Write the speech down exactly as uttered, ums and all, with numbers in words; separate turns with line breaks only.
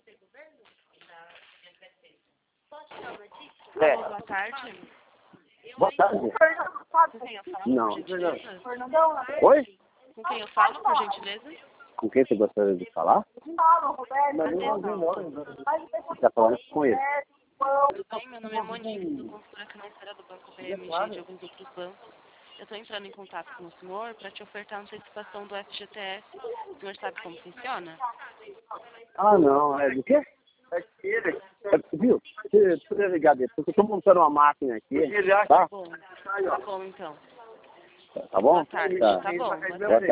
É.
Boa tarde.
Boa tarde.
Com quem eu falo,
Não.
por gentileza?
Oi?
Com quem eu falo, por gentileza?
Com quem você gostaria de falar? Você está falando com ele.
Tudo bem? Meu nome é Monique, sou consultora financeira do Banco B M G e de alguns outros bancos. Eu estou entrando em contato com o senhor para te ofertar uma antecipação do F G T S. O senhor sabe como funciona?
Ah, não. É do quê? É, viu? Você precisa ligar depois, porque eu estou montando uma máquina aqui. Tá?
Bom, tá bom então.
Tá bom?
Boa tarde,
Tá.
tá bom. Boa
Boa
tarde.